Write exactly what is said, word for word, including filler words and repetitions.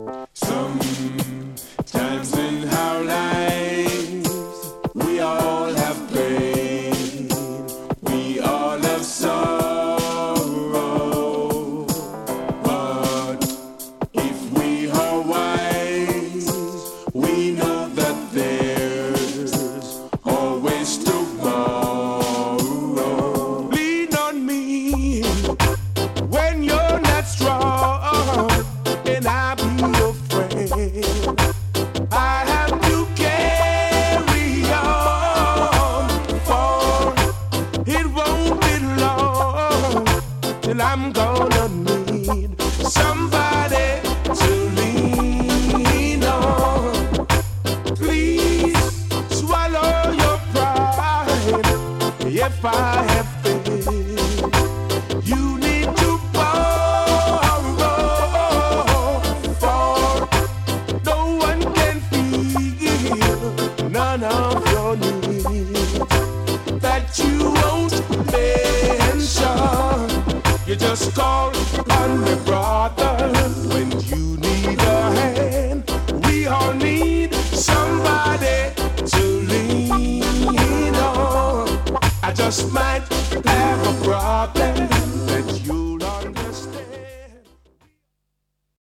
Sometimes in our lives, we all have pain, we all have sorrow. But if we are wise, we know that there's always tomorrow. Lean on me when you're not strong, and I'll be your friend. I have to carry on, for it won't be long till I'm gonna need somebody to lean on. Please swallow your pride if I have failed. You need to borrow, for no one can feel none of your needs that you won't mention. You just call on me, brother, when you need a hand. We all need somebody to lean on. I just might have a problem,